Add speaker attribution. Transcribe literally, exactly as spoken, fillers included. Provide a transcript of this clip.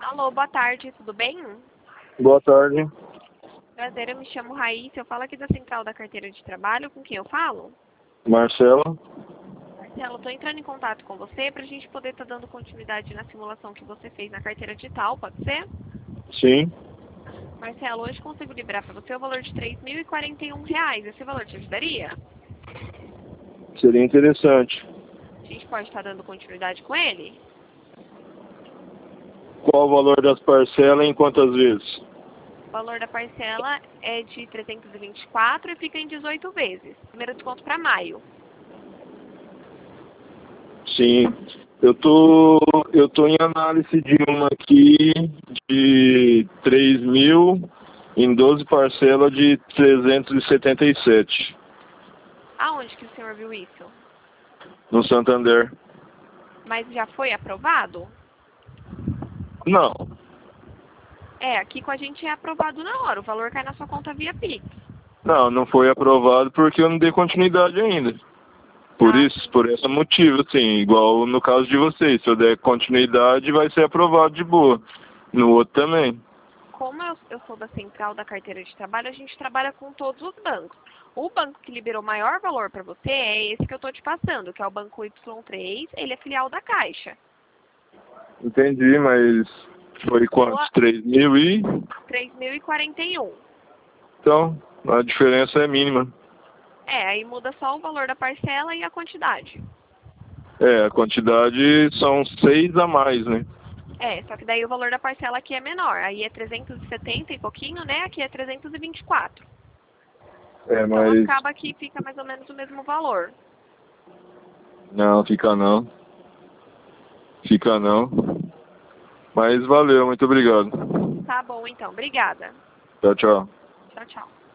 Speaker 1: Alô, boa tarde, tudo bem?
Speaker 2: Boa tarde.
Speaker 1: Prazer, eu me chamo Raíssa, eu falo aqui da Central da Carteira de Trabalho, com quem eu falo?
Speaker 2: Marcelo.
Speaker 1: Marcelo, estou entrando em contato com você para a gente poder estar dando continuidade na simulação que você fez na carteira digital, pode ser?
Speaker 2: Sim.
Speaker 1: Marcelo, hoje consigo liberar para você o valor de três mil e quarenta e um reais. Esse valor te ajudaria?
Speaker 2: Seria interessante.
Speaker 1: A gente pode estar dando continuidade com ele?
Speaker 2: Qual o valor das parcelas e em quantas vezes?
Speaker 1: O valor da parcela é de trezentos e vinte e quatro e fica em dezoito vezes. Primeiro desconto para maio.
Speaker 2: Sim. Eu tô, eu tô em análise de uma aqui de três mil em doze parcelas de trezentos e setenta e sete.
Speaker 1: Aonde que o senhor viu isso?
Speaker 2: No Santander.
Speaker 1: Mas já foi aprovado?
Speaker 2: Não.
Speaker 1: É, aqui com a gente é aprovado na hora. O valor cai na sua conta via Pix.
Speaker 2: Não, não foi aprovado porque eu não dei continuidade ainda. Por
Speaker 1: Ah,
Speaker 2: isso, por esse motivo, assim, igual no caso de vocês, se eu der continuidade, vai ser aprovado de boa. No outro também.
Speaker 1: como eu, eu sou da Central da Carteira de Trabalho, a gente trabalha com todos os bancos. O banco que liberou maior valor para você é esse que eu estou te passando, que é o Banco Y três, ele é filial da Caixa.
Speaker 2: Entendi, mas foi quantos? três mil e...
Speaker 1: três mil e quarenta e um.
Speaker 2: Então, a diferença é mínima.
Speaker 1: É, aí muda só o valor da parcela e a quantidade.
Speaker 2: É, a quantidade são seis a mais, né?
Speaker 1: É, só que daí o valor da parcela aqui é menor. Aí é trezentos e setenta e pouquinho, né? Aqui é trezentos e vinte e quatro.
Speaker 2: É,
Speaker 1: Então
Speaker 2: mas...
Speaker 1: acaba que fica mais ou menos o mesmo valor.
Speaker 2: Não, fica não. Fica não. Mas valeu, muito obrigado.
Speaker 1: Tá bom, então. Obrigada.
Speaker 2: Tchau, tchau.
Speaker 1: Tchau, tchau.